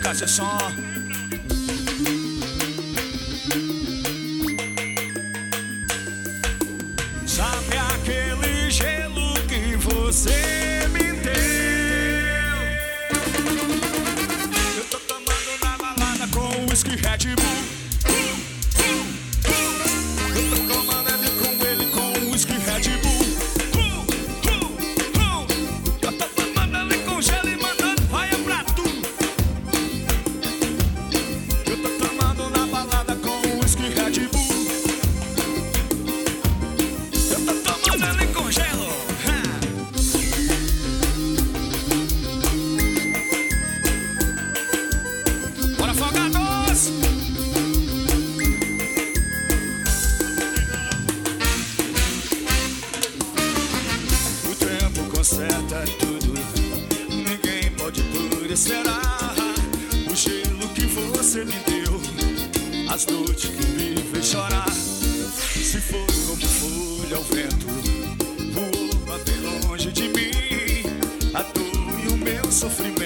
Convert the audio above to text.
Caixa som. Sabe aquele gelo que você me deu? Eu tô tomando na balada com whisky Red Bull. Eu tô tomando ele com whisky Red Bull. Eu tô tomando ele com gelo e mandando raia pra tudo. Eu tô tomando na balada com whisky Red Bull. Eu tô tomando ele com gelo. Bora, Afogados! O tempo conserta tudo, ninguém pode endurecerá. O gelo que você me deu, as noites que me fez chorar. Se for como folha ao vento, voou até longe de mim. A dor e o meu sofrimento